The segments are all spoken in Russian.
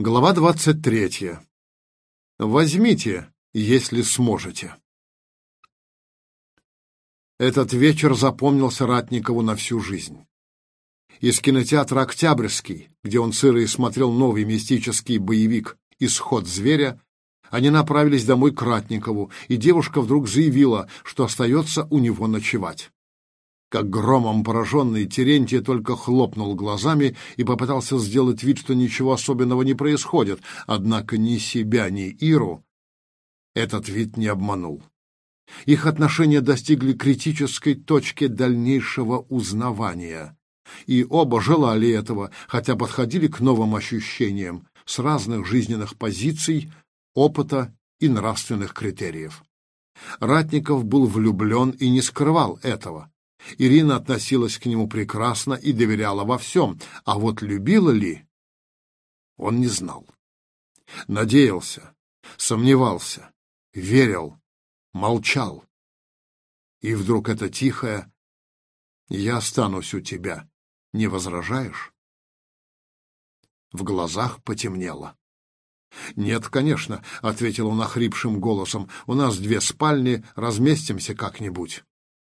Глава 23. Возьмите, если сможете. Этот вечер запомнился Ратникову на всю жизнь. Из кинотеатра «Октябрьский», где он с Ирой смотрел новый мистический боевик «Исход зверя», они направились домой к Ратникову, и девушка вдруг заявила, что остается у него ночевать. Как громом пораженный, Терентий только хлопнул глазами и попытался сделать вид, что ничего особенного не происходит, однако ни себя, ни Иру этот вид не обманул. Их отношения достигли критической точки дальнейшего узнавания, и оба желали этого, хотя подходили к новым ощущениям с разных жизненных позиций, опыта и нравственных критериев. Ратников был влюблен и не скрывал этого. Ирина относилась к нему прекрасно и доверяла во всем, а вот любила ли, он не знал. Надеялся, сомневался, верил, молчал. И вдруг это тихое «Я останусь у тебя, не возражаешь?» В глазах потемнело. «Нет, конечно», — ответил он охрипшим голосом, — «у нас 2 спальни, разместимся как-нибудь».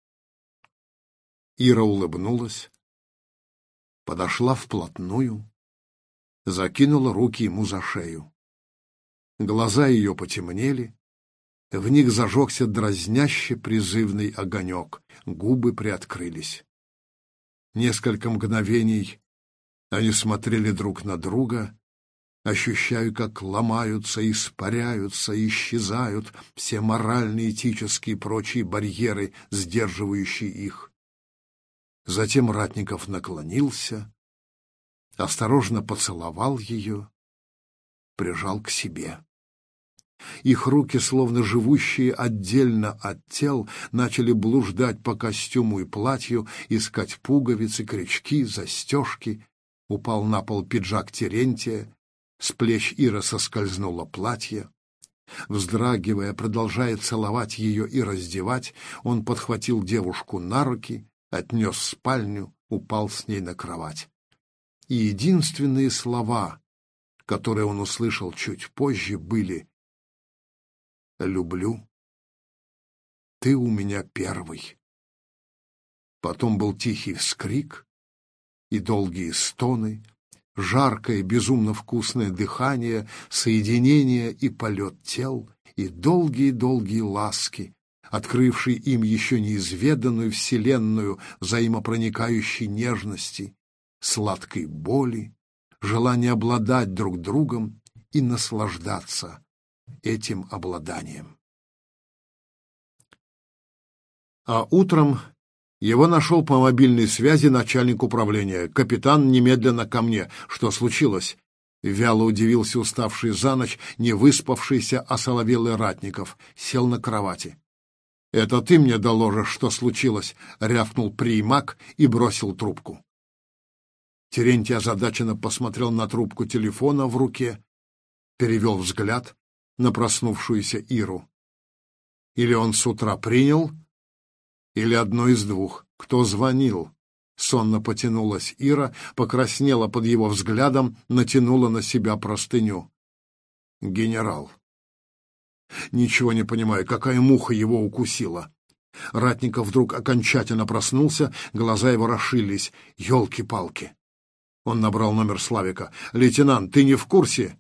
Ира улыбнулась, подошла вплотную, закинула руки ему за шею. Глаза ее потемнели, в них зажегся дразняще призывный огонек, губы приоткрылись. Несколько мгновений они смотрели друг на друга, ощущая, как ломаются, испаряются, исчезают все моральные, этические и прочие барьеры, сдерживающие их. Затем Ратников наклонился, осторожно поцеловал ее, прижал к себе. Их руки, словно живущие отдельно от тел, начали блуждать по костюму и платью, искать пуговицы, крючки, застежки. Упал на пол пиджак Терентия, с плеч Иры соскользнуло платье. Вздрагивая, продолжая целовать ее и раздевать, он подхватил девушку на руки, отнес в спальню, упал с ней на кровать. И единственные слова, которые он услышал чуть позже, были «Люблю. Ты у меня первый». Потом был тихий вскрик и долгие стоны, жаркое, безумно вкусное дыхание, соединение и полет тел, и долгие-долгие ласки, открывший им еще неизведанную вселенную взаимопроникающей нежности, сладкой боли, желание обладать друг другом и наслаждаться этим обладанием. А утром его нашел по мобильной связи начальник управления. «Капитан, немедленно ко мне. Что случилось?» Вяло удивился уставший за ночь, не выспавшийся осоловелый Ратников. Сел на кровати. «Это ты мне доложишь, что случилось», — рявкнул приимак и бросил трубку. Терентий озадаченно посмотрел на трубку телефона в руке, перевел взгляд на проснувшуюся Иру. Или он с утра принял, или одно из двух. Кто звонил? Сонно потянулась Ира, покраснела под его взглядом, натянула на себя простыню. «Генерал». Ничего не понимаю, какая муха его укусила. Ратников вдруг окончательно проснулся, глаза его расширились. Ёлки-палки! Он набрал номер Славика. «Лейтенант, ты не в курсе?»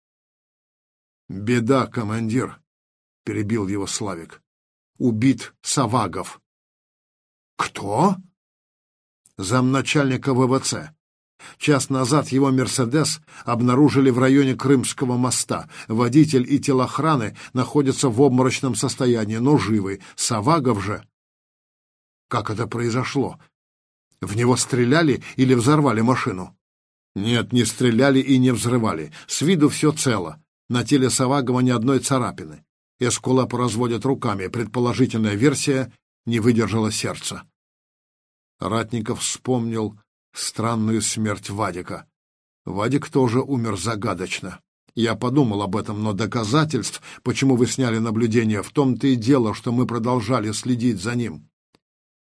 «Беда, командир», — перебил его Славик. «Убит Савагов». «Кто?» «Замначальника ВВЦ. Час назад его «Мерседес» обнаружили в районе Крымского моста. Водитель и телохраны находятся в обморочном состоянии, но живы. Савагов же... Как это произошло? В него стреляли или взорвали машину? Нет, не стреляли и не взрывали. С виду все цело. На теле Савагова ни одной царапины. Эскулапы разводят руками. Предположительная версия — не выдержало сердце. Ратников вспомнил странную смерть Вадика. Вадик тоже умер загадочно. Я подумал об этом, но доказательств, почему вы сняли наблюдение, в том-то и дело, что мы продолжали следить за ним.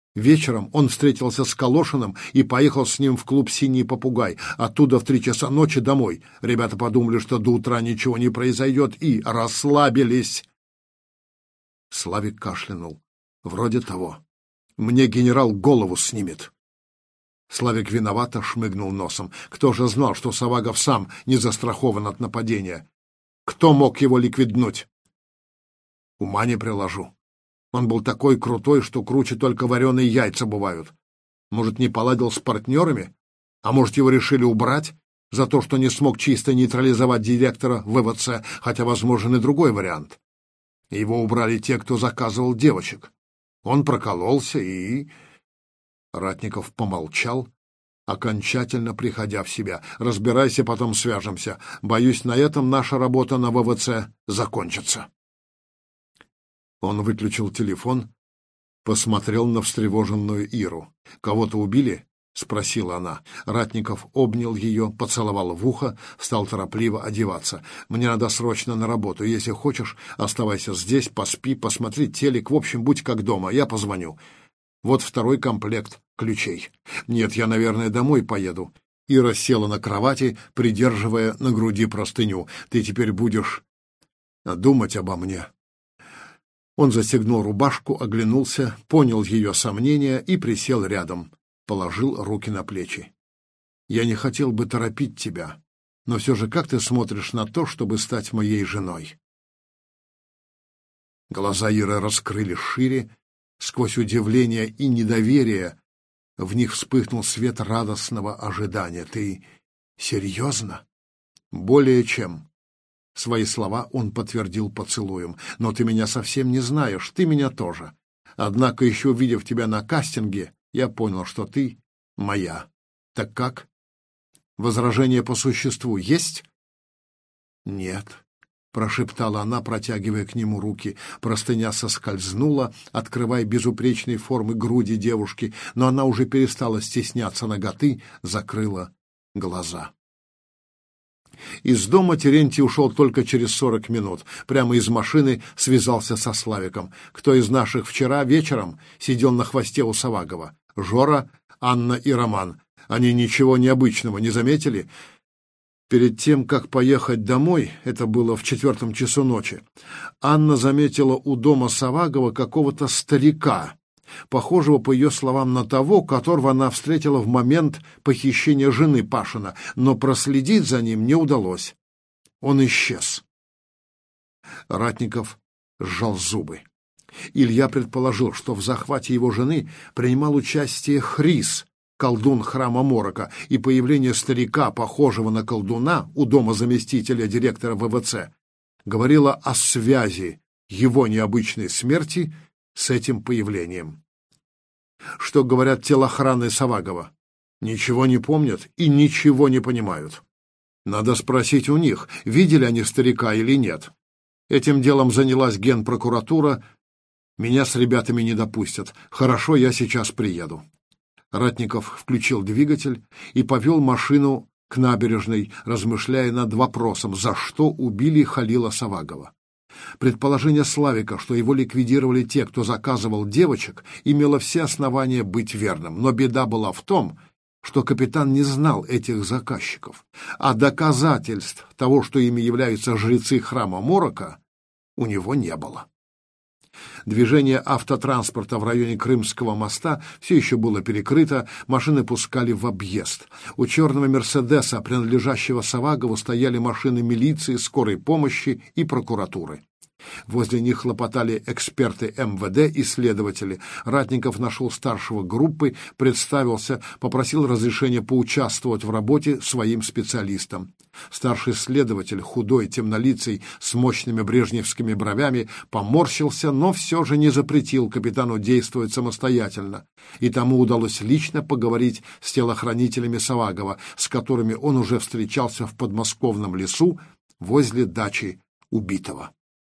Вечером он встретился с Калошиным и поехал с ним в клуб «Синий попугай». Оттуда в 3 часа ночи домой. Ребята подумали, что до утра ничего не произойдет, и расслабились. Славик кашлянул. Вроде того. Мне генерал голову снимет. Славик виновато шмыгнул носом. Кто же знал, что Савагов сам не застрахован от нападения? Кто мог его ликвиднуть? Ума не приложу. Он был такой крутой, что круче только вареные яйца бывают. Может, не поладил с партнерами? А может, его решили убрать за то, что не смог чисто нейтрализовать директора ВВЦ, хотя возможен и другой вариант. Его убрали те, кто заказывал девочек. Он прокололся и... Ратников помолчал, окончательно приходя в себя. «Разбирайся, потом свяжемся. Боюсь, на этом наша работа на ВВЦ закончится». Он выключил телефон, посмотрел на встревоженную Иру. «Кого-то убили?» — спросила она. Ратников обнял ее, поцеловал в ухо, стал торопливо одеваться. «Мне надо срочно на работу. Если хочешь, оставайся здесь, поспи, посмотри телек. В общем, будь как дома. Я позвоню. Вот 2-й комплект ключей. Нет, я, наверное, домой поеду». Ира села на кровати, придерживая на груди простыню. «Ты теперь будешь думать обо мне». Он застегнул рубашку, оглянулся, понял ее сомнения и присел рядом, положил руки на плечи. «Я не хотел бы торопить тебя, но все же как ты смотришь на то, чтобы стать моей женой?» Глаза Иры раскрылись шире, сквозь удивление и недоверие в них вспыхнул свет радостного ожидания. «Ты серьезно?» «Более чем». Свои слова он подтвердил поцелуем. «Но ты меня совсем не знаешь, ты меня тоже. Однако, еще увидев тебя на кастинге, я понял, что ты моя. Так как? Возражения по существу есть?» «Нет», — прошептала она, протягивая к нему руки. Простыня соскользнула, открывая безупречной формы груди девушки, но она уже перестала стесняться наготы, закрыла глаза. Из дома Терентий ушел только через 40 минут. Прямо из машины связался со Славиком. «Кто из наших вчера вечером сидел на хвосте у Савагова?» «Жора, Анна и Роман. Они ничего необычного не заметили?» Перед тем, как поехать домой, это было в 4 часу ночи, Анна заметила у дома Савагова какого-то старика, похожего, по ее словам, на того, которого она встретила в момент похищения жены Пашина, но проследить за ним не удалось. Он исчез. Ратников сжал зубы. Илья предположил, что в захвате его жены принимал участие Хрис, колдун храма Морока, и появление старика, похожего на колдуна, у дома заместителя директора ВВЦ, говорило о связи его необычной смерти с этим появлением. Что говорят телохраны Савагова? Ничего не помнят и ничего не понимают. Надо спросить у них, видели они старика или нет. Этим делом занялась генпрокуратура. Меня с ребятами не допустят. Хорошо, я сейчас приеду. Ратников включил двигатель и повел машину к набережной, размышляя над вопросом, за что убили Халила Савагова. Предположение Славика, что его ликвидировали те, кто заказывал девочек, имело все основания быть верным, но беда была в том, что капитан не знал этих заказчиков, а доказательств того, что ими являются жрецы храма Морока, у него не было. Движение автотранспорта в районе Крымского моста все еще было перекрыто, машины пускали в объезд. У черного «Мерседеса», принадлежащего Савагову, стояли машины милиции, скорой помощи и прокуратуры. Возле них хлопотали эксперты МВД и следователи. Ратников нашел старшего группы, представился, попросил разрешения поучаствовать в работе своим специалистам. Старший следователь, худой, темнолицый, с мощными брежневскими бровями, поморщился, но все же не запретил капитану действовать самостоятельно. И тому удалось лично поговорить с телохранителями Савагова, с которыми он уже встречался в подмосковном лесу возле дачи убитого.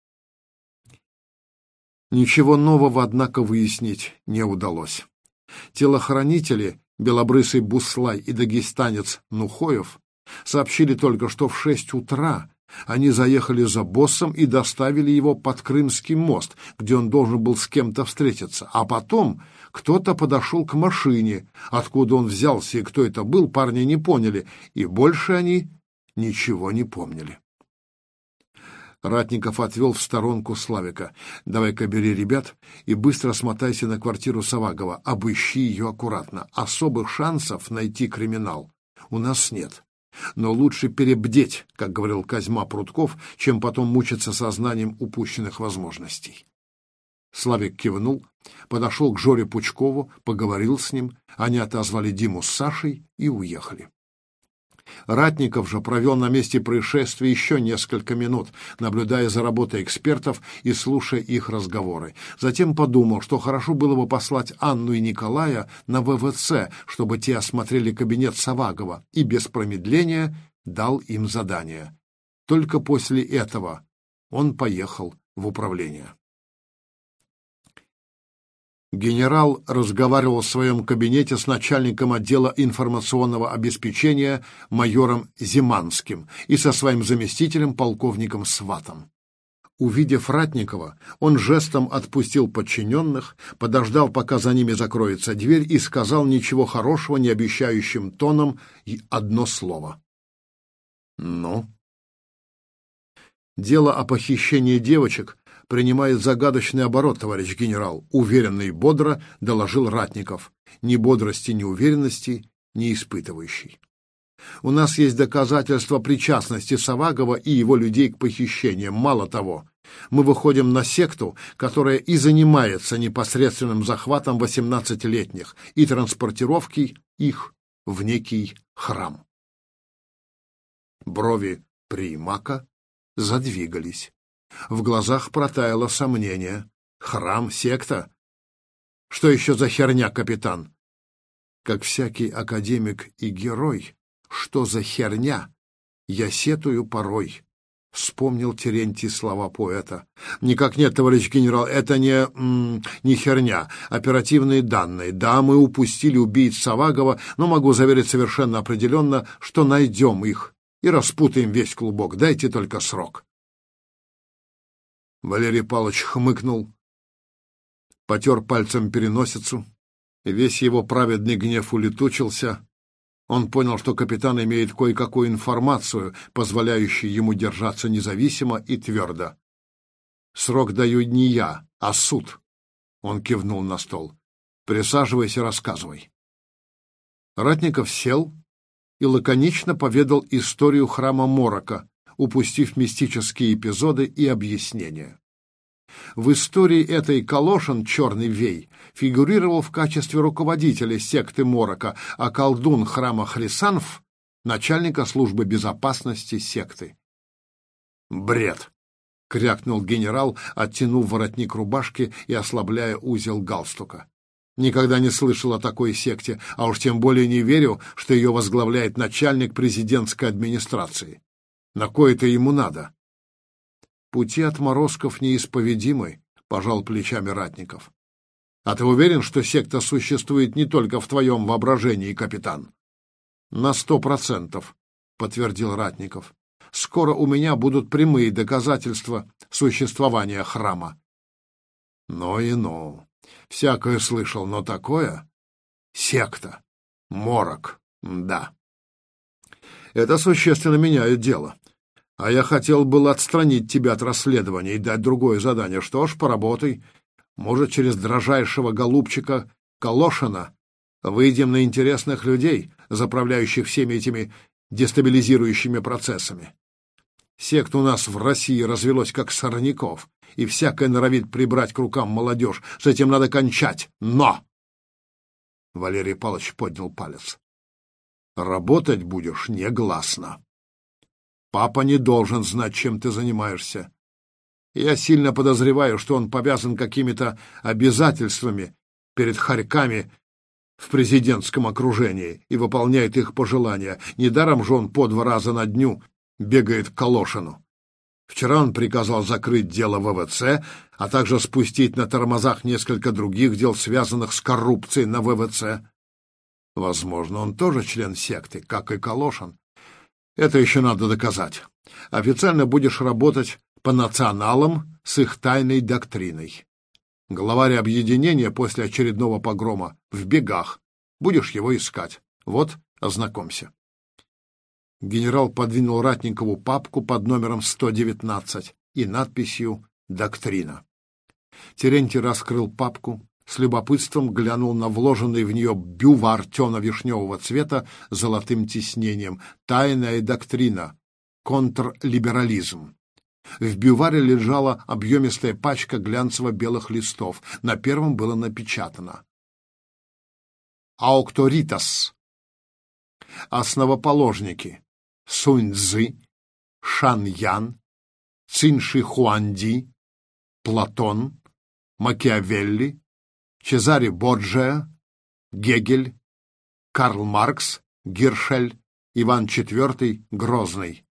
Ничего нового, однако, выяснить не удалось. Телохранители, белобрысый Буслай и дагестанец Нухоев, сообщили только, что в 6 утра Они заехали за боссом и доставили его под Крымский мост, где он должен был с кем-то встретиться. А потом кто-то подошел к машине. Откуда он взялся и кто это был, парни не поняли, и больше они ничего не помнили. Ратников отвел в сторонку Славика. «Давай-ка бери ребят и быстро смотайся на квартиру Савагова. Обыщи ее аккуратно. Особых шансов найти криминал у нас нет. Но лучше перебдеть, как говорил Козьма Прутков, чем потом мучиться сознанием упущенных возможностей». Славик кивнул, подошел к Жоре Пучкову, поговорил с ним. Они отозвали Диму с Сашей и уехали. Ратников же провел на месте происшествия еще несколько минут, наблюдая за работой экспертов и слушая их разговоры. Затем подумал, что хорошо было бы послать Анну и Николая на ВВЦ, чтобы те осмотрели кабинет Савагова, и без промедления дал им задание. Только после этого он поехал в управление. Генерал разговаривал в своем кабинете с начальником отдела информационного обеспечения майором Зиманским и со своим заместителем полковником Сватом. Увидев Ратникова, он жестом отпустил подчиненных, подождал, пока за ними закроется дверь, и сказал ничего хорошего не обещающим тоном и одно слово. «Ну?» «Дело о похищении девочек принимает загадочный оборот, товарищ генерал», — уверенно и бодро доложил Ратников, ни бодрости, ни уверенности не испытывающий. «У нас есть доказательства причастности Савагова и его людей к похищениям. Мало того, мы выходим на секту, которая и занимается непосредственным захватом 18-летних и транспортировкой их в некий храм». Брови Примака задвигались. В глазах протаяло сомнение. Храм, секта? Что еще за херня, капитан? Как всякий академик и герой, что за херня? Я сетую порой. Вспомнил Терентий слова поэта. Никак нет, товарищ генерал, это не херня. Оперативные данные. Да, мы упустили убийц Савагова, но могу заверить совершенно определенно, что найдем их и распутаем весь клубок. Дайте только срок. Валерий Павлович хмыкнул, потер пальцем переносицу, и весь его праведный гнев улетучился. Он понял, что капитан имеет кое-какую информацию, позволяющую ему держаться независимо и твердо. «Срок даю не я, а суд», — он кивнул на стол. «Присаживайся, рассказывай». Ратников сел и лаконично поведал историю храма Морока, упустив мистические эпизоды и объяснения. В истории этой Калошин, черный вей, фигурировал в качестве руководителя секты Морока, а колдун храма Хрисанф — начальника службы безопасности секты. «Бред!» — крякнул генерал, оттянув воротник рубашки и ослабляя узел галстука. «Никогда не слышал о такой секте, а уж тем более не верю, что ее возглавляет начальник президентской администрации. На кое-то ему надо». «Пути отморозков неисповедимы», — пожал плечами Ратников. «А ты уверен, что секта существует не только в твоем воображении, капитан?» «На 100%, — подтвердил Ратников. «Скоро у меня будут прямые доказательства существования храма». «Ну и ну. Всякое слышал, но такое? Секта. Морок. Да. Это существенно меняет дело. А я хотел было отстранить тебя от расследования и дать другое задание. Что ж, поработай. Может, через дрожайшего голубчика Калошина выйдем на интересных людей, заправляющих всеми этими дестабилизирующими процессами. Сект у нас в России развелось как сорняков, и всякое норовит прибрать к рукам молодежь. С этим надо кончать. Но!» Валерий Павлович поднял палец. «Работать будешь негласно. Папа не должен знать, чем ты занимаешься. Я сильно подозреваю, что он повязан какими-то обязательствами перед хорьками в президентском окружении и выполняет их пожелания. Недаром же он по 2 раза на дню бегает к Калошину. Вчера он приказал закрыть дело ВВЦ, а также спустить на тормозах несколько других дел, связанных с коррупцией на ВВЦ. Возможно, он тоже член секты, как и Калошин. Это еще надо доказать. Официально будешь работать по националам с их тайной доктриной. Главарь объединения после очередного погрома в бегах. Будешь его искать. Вот, ознакомься. Генерал подвинул Ратникову папку под номером 119 и надписью «Доктрина». Терентий раскрыл папку, с любопытством глянул на вложенный в нее бювар темно-вишневого цвета с золотым тиснением. «Тайная доктрина. Контрлиберализм». В бюваре лежала объемистая пачка глянцево-белых листов. На первом было напечатано: «Аукторитас». Основоположники: Сунь-Цзы, Шан-Ян, Цин-Ши-Хуанди, Платон, Макиавелли, Чезаре Борджиа, Гегель, Карл Маркс, Гиршель, Иван IV Грозный.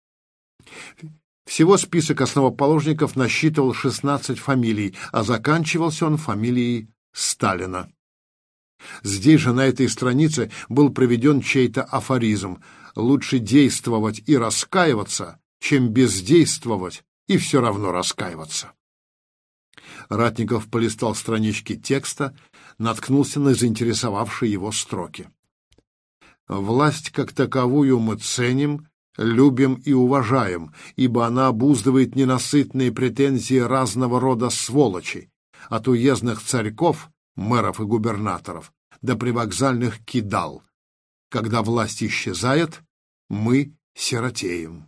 Всего список основоположников насчитывал 16 фамилий, а заканчивался он фамилией Сталина. Здесь же, на этой странице, был приведен чей-то афоризм: «Лучше действовать и раскаиваться, чем бездействовать и все равно раскаиваться». Ратников полистал странички текста, наткнулся на заинтересовавшие его строки. «Власть как таковую мы ценим, любим и уважаем, ибо она обуздывает ненасытные претензии разного рода сволочей, от уездных царьков, мэров и губернаторов, до привокзальных кидал. Когда власть исчезает, мы сиротеем».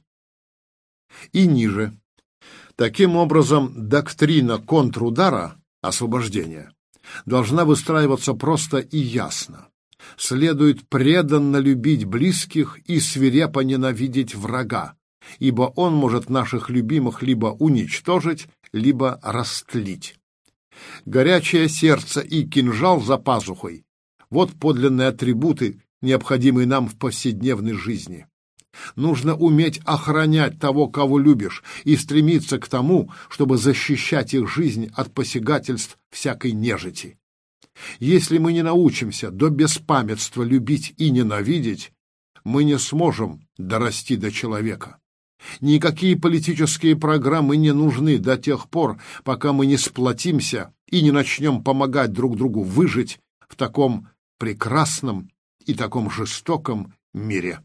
И ниже. Таким образом, доктрина контрудара, освобождения, должна выстраиваться просто и ясно. Следует преданно любить близких и свирепо ненавидеть врага, ибо он может наших любимых либо уничтожить, либо растлить. Горячее сердце и кинжал за пазухой — вот подлинные атрибуты, необходимые нам в повседневной жизни. Нужно уметь охранять того, кого любишь, и стремиться к тому, чтобы защищать их жизнь от посягательств всякой нежити. Если мы не научимся до беспамятства любить и ненавидеть, мы не сможем дорасти до человека. Никакие политические программы не нужны до тех пор, пока мы не сплотимся и не начнем помогать друг другу выжить в таком прекрасном и таком жестоком мире.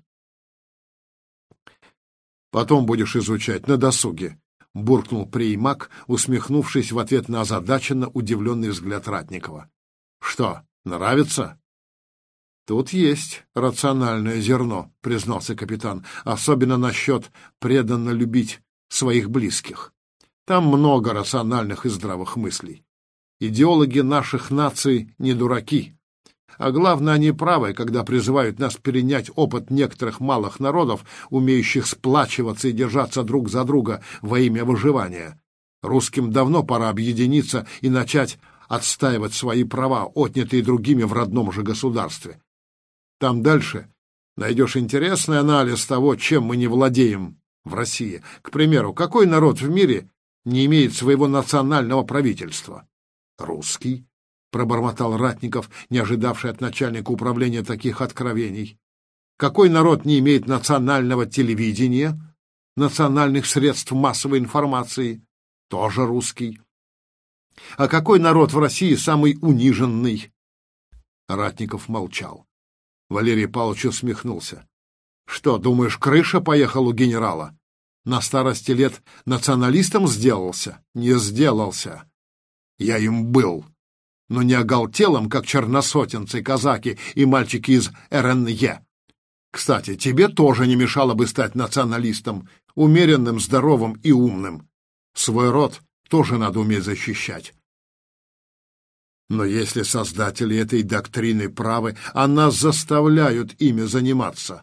«Потом будешь изучать, на досуге», — буркнул Преймак, усмехнувшись в ответ на озадаченно удивленный взгляд Ратникова. «Что, нравится?» «Тут есть рациональное зерно», — признался капитан, «особенно насчет преданно любить своих близких. Там много рациональных и здравых мыслей. Идеологи наших наций не дураки. А главное, они правы, когда призывают нас перенять опыт некоторых малых народов, умеющих сплачиваться и держаться друг за друга во имя выживания. Русским давно пора объединиться и начать отстаивать свои права, отнятые другими в родном же государстве. Там дальше найдешь интересный анализ того, чем мы не владеем в России. К примеру, какой народ в мире не имеет своего национального правительства? Русский. — пробормотал Ратников, не ожидавший от начальника управления таких откровений. «Какой народ не имеет национального телевидения, национальных средств массовой информации? Тоже русский. А какой народ в России самый униженный?» Ратников молчал. Валерий Павлович усмехнулся. «Что, думаешь, крыша поехала у генерала? На старости лет националистом сделался?» «Не сделался. Я им был. Но не оголтелым, как черносотенцы, казаки и мальчики из РНЕ. Кстати, тебе тоже не мешало бы стать националистом, умеренным, здоровым и умным. Свой род тоже надо уметь защищать. Но если создатели этой доктрины правы, а нас заставляют ими заниматься,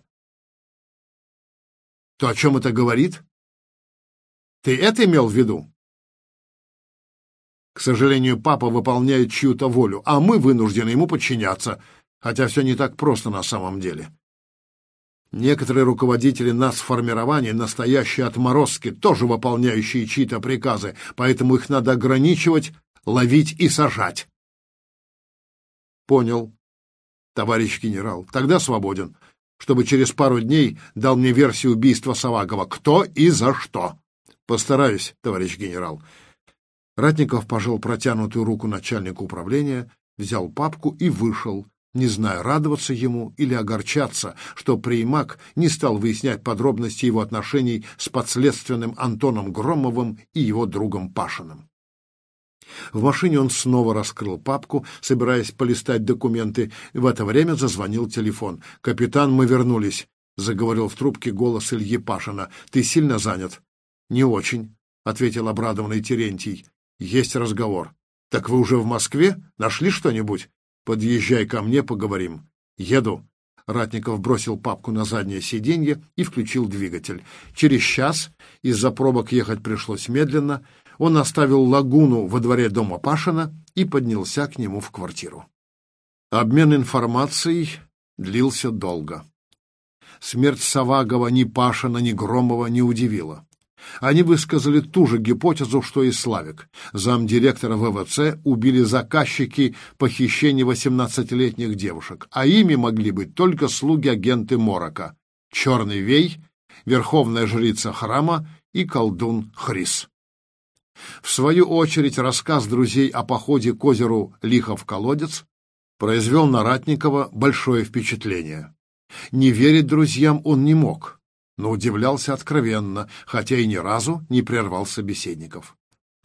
то о чем это говорит? Ты это имел в виду? К сожалению, папа выполняет чью-то волю, а мы вынуждены ему подчиняться, хотя все не так просто на самом деле. Некоторые руководители нацформирования — настоящие отморозки, тоже выполняющие чьи-то приказы, поэтому их надо ограничивать, ловить и сажать. Понял, товарищ генерал, тогда свободен. чтобы через пару дней дал мне версию убийства Савагова. Кто и за что? Постараюсь, товарищ генерал. Ратников пожал протянутую руку начальнику управления, взял папку и вышел, не зная, радоваться ему или огорчаться, что Приимак не стал выяснять подробности его отношений с подследственным Антоном Громовым и его другом Пашиным. В машине он снова раскрыл папку, собираясь полистать документы. В это время зазвонил телефон. «Капитан, мы вернулись», — заговорил в трубке голос Ильи Пашина. «Ты сильно занят?» «Не очень», — ответил обрадованный Терентий. «Есть разговор». «Так вы уже в Москве? Нашли что-нибудь?» «Подъезжай ко мне, поговорим». «Еду». Ратников бросил папку на заднее сиденье и включил двигатель. Через час, из-за пробок ехать пришлось медленно, он оставил лагуну во дворе дома Пашина и поднялся к нему в квартиру. Обмен информацией длился долго. Смерть Савагова ни Пашина, ни Громова не удивила. Они высказали ту же гипотезу, что и Славик. Замдиректора ВВЦ убили заказчики похищения 18-летних девушек, а ими могли быть только слуги-агенты Морока, Черный Вей, верховная жрица храма и колдун Хрис. В свою очередь, рассказ друзей о походе к озеру Лихов-колодец произвел на Ратникова большое впечатление. Не верить друзьям он не мог, но удивлялся откровенно, хотя и ни разу не прервал собеседников.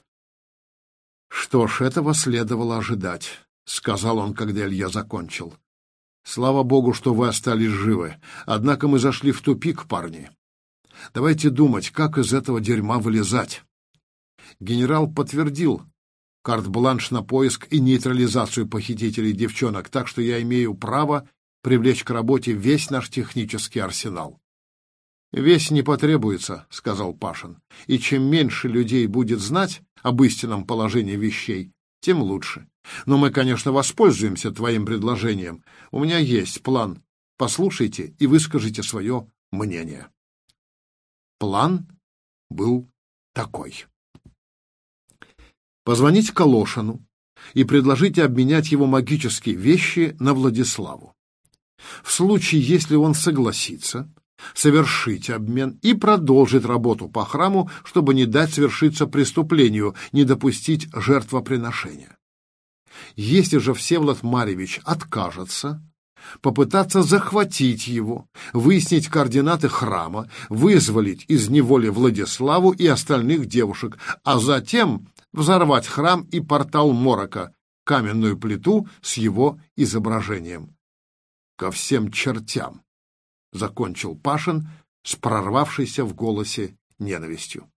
«Что ж, этого следовало ожидать», — сказал он, когда Илья закончил. «Слава Богу, что вы остались живы. Однако мы зашли в тупик, парни. Давайте думать, как из этого дерьма вылезать». Генерал подтвердил карт-бланш на поиск и нейтрализацию похитителей девчонок, так что я имею право привлечь к работе весь наш технический арсенал. «Весь не потребуется», — сказал Пашин, «и чем меньше людей будет знать об истинном положении вещей, тем лучше. Но мы, конечно, воспользуемся твоим предложением. У меня есть план. Послушайте и выскажите свое мнение». План был такой. Позвонить Калошину и предложить обменять его магические вещи на Владиславу. В случае, если он согласится, совершить обмен и продолжить работу по храму, чтобы не дать совершиться преступлению, не допустить жертвоприношения. Если же Всеволод Марьевич откажется, попытаться захватить его, выяснить координаты храма, вызволить из неволи Владиславу и остальных девушек, а затем взорвать храм и портал Морока, каменную плиту с его изображением. «Ко всем чертям», — закончил Пашин с прорвавшейся в голосе ненавистью.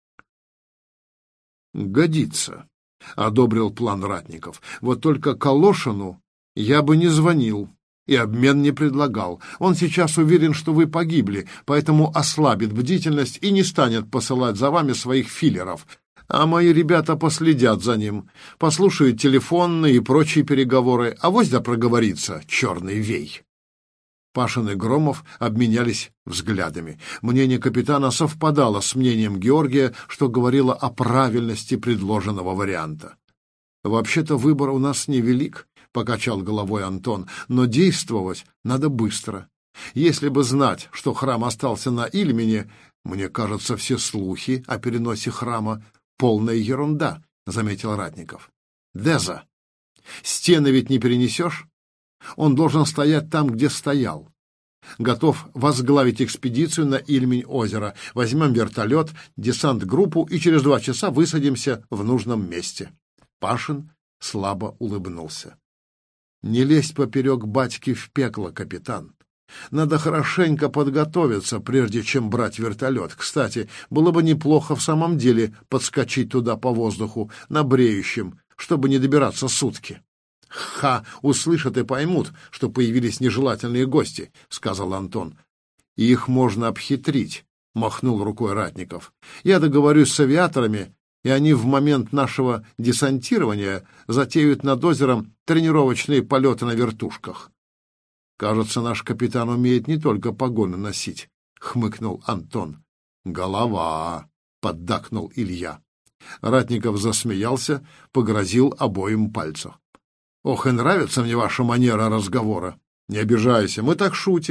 «Годится», — одобрил план Ратников. «Вот только Калошину я бы не звонил и обмен не предлагал. Он сейчас уверен, что вы погибли, поэтому ослабит бдительность и не станет посылать за вами своих филлеров. А мои ребята последят за ним, послушают телефонные и прочие переговоры, авось да проговорится черный вей». Пашин и Громов обменялись взглядами. Мнение капитана совпадало с мнением Георгия, что говорило о правильности предложенного варианта. «Вообще-то выбор у нас невелик», — покачал головой Антон, «но действовать надо быстро. Если бы знать, что храм остался на Ильмине, мне кажется, все слухи о переносе храма — полная ерунда», — заметил Ратников. «Деза, стены ведь не перенесешь? Он должен стоять там, где стоял. Готов возглавить экспедицию на Ильмень-озеро. Возьмем вертолет, десант-группу и через 2 часа высадимся в нужном месте». Пашин слабо улыбнулся. «Не лезь поперек батьки в пекло, капитан. Надо хорошенько подготовиться, прежде чем брать вертолет. Кстати, было бы неплохо в самом деле подскочить туда по воздуху, на бреющем, чтобы не добираться сутки». «Ха! Услышат и поймут, что появились нежелательные гости», — сказал Антон. «Их можно обхитрить», — махнул рукой Ратников. «Я договорюсь с авиаторами, и они в момент нашего десантирования затеют над озером тренировочные полеты на вертушках». «Кажется, наш капитан умеет не только погоны носить», — хмыкнул Антон. «Голова», — поддакнул Илья. Ратников засмеялся, погрозил обоим пальцем. «Ох, и нравится мне ваша манера разговора. Не обижайся, мы так шутим.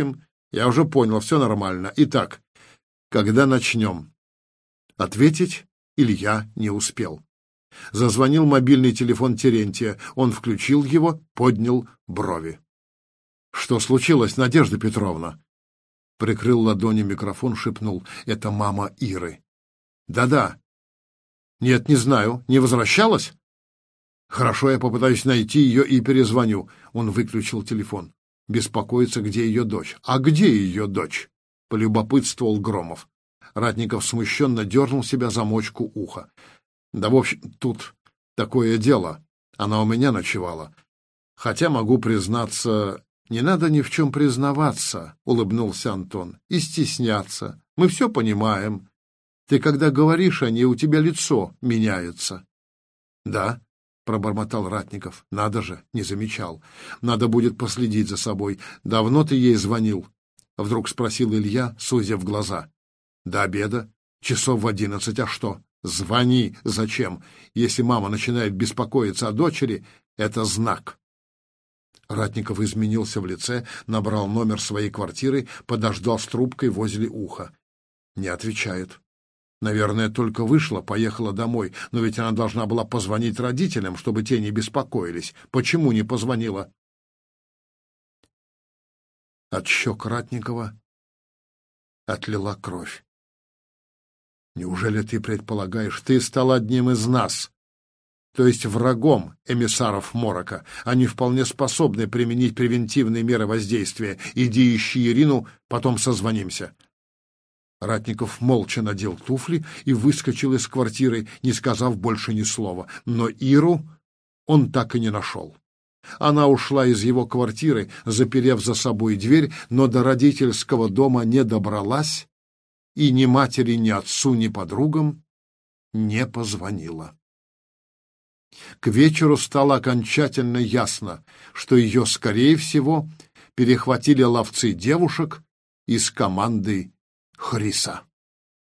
Я уже понял, все нормально. Итак, когда начнем? Ответить Илья не успел. Зазвонил мобильный телефон Терентия. Он включил его, поднял брови. «Что случилось, Надежда Петровна?» Прикрыл ладонью микрофон, шепнул. «Это мама Иры». «Да-да». «Нет, не знаю. Не возвращалась?» «Хорошо, я попытаюсь найти ее и перезвоню». Он выключил телефон. Беспокоится, где ее дочь. «А где ее дочь?» — полюбопытствовал Громов. Ратников смущенно дернул себя за мочку уха. «Да, в общем, тут такое дело. Она у меня ночевала. Хотя, могу признаться...» «Не надо ни в чем признаваться», — улыбнулся Антон, — «и стесняться. Мы все понимаем. Ты, когда говоришь о ней, у тебя лицо меняется». «Да», — пробормотал Ратников, — «надо же, не замечал. Надо будет последить за собой. Давно ты ей звонил?» — вдруг спросил Илья, сузив глаза. «До обеда. Часов в 11. А что? Звони. Зачем? Если мама начинает беспокоиться о дочери, это знак». Ратников изменился в лице, набрал номер своей квартиры, подождал с трубкой возле уха. Не отвечает. Наверное, только вышла, поехала домой, но ведь она должна была позвонить родителям, чтобы те не беспокоились. Почему не позвонила? От щек Ратникова отлила кровь. «Неужели ты предполагаешь, ты стал одним из нас, то есть врагом эмиссаров Морока? Они вполне способны применить превентивные меры воздействия. Иди ищи Ирину, потом созвонимся». Ратников молча надел туфли и выскочил из квартиры, не сказав больше ни слова. Но Иру он так и не нашел. Она ушла из его квартиры, заперев за собой дверь, но до родительского дома не добралась и ни матери, ни отцу, ни подругам не позвонила. К вечеру стало окончательно ясно, что ее, скорее всего, перехватили ловцы девушек из команды Хриса.